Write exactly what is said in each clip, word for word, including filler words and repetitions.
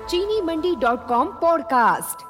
चीनी Mandi dot com podcast.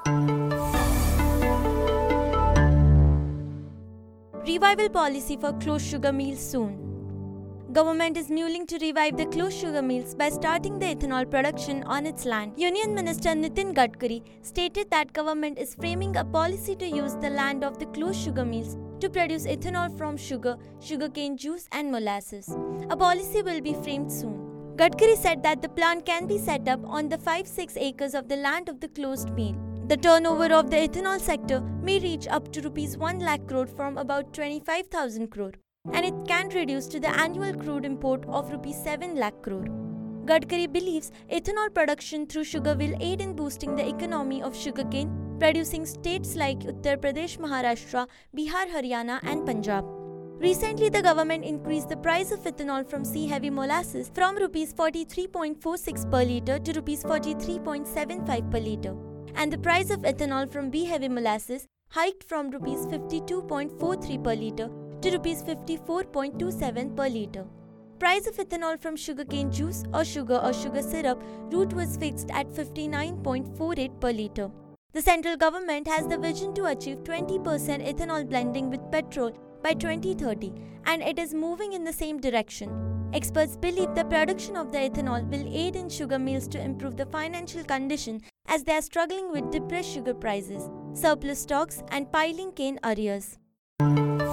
Revival policy for closed sugar mills soon. Government is mulling to revive the closed sugar mills by starting the ethanol production on its land. Union Minister Nitin Gadkari stated that government is framing a policy to use the land of the closed sugar mills to produce ethanol from sugar, sugarcane juice and molasses. A policy will be framed soon. Gadkari said that the plant can be set up on the five to six acres of the land of the closed mill. The turnover of the ethanol sector may reach up to rupees one lakh crore from about twenty-five thousand crore, and it can reduce to the annual crude import of rupees seven lakh crore. Gadkari believes ethanol production through sugar will aid in boosting the economy of sugarcane producing states like Uttar Pradesh, Maharashtra, Bihar, Haryana and Punjab. Recently, the government increased the price of ethanol from C-heavy molasses from rupees forty-three point four six per litre to rupees forty-three point seven five per litre. And the price of ethanol from B-heavy molasses hiked from rupees fifty-two point four three per litre to rupees fifty-four point two seven per litre. Price of ethanol from sugarcane juice or sugar or sugar syrup route was fixed at fifty-nine point four eight per litre. The central government has the vision to achieve twenty percent ethanol blending with petrol by twenty thirty, and it is moving in the same direction. Experts believe the production of the ethanol will aid in sugar mills to improve the financial condition as they are struggling with depressed sugar prices, surplus stocks and piling cane arrears.